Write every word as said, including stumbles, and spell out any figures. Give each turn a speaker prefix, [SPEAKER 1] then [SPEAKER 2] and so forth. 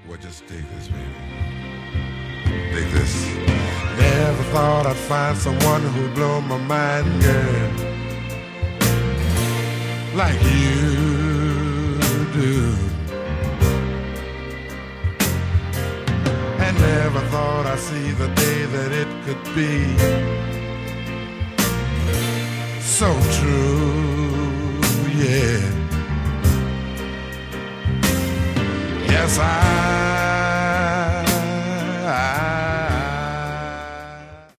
[SPEAKER 1] Well, just dig this, baby. Dig this. Never thought I'd find someone who'd blow my mind, girl, like you do. And never thought I'd see the day that it could be so true, yeah. Yes, I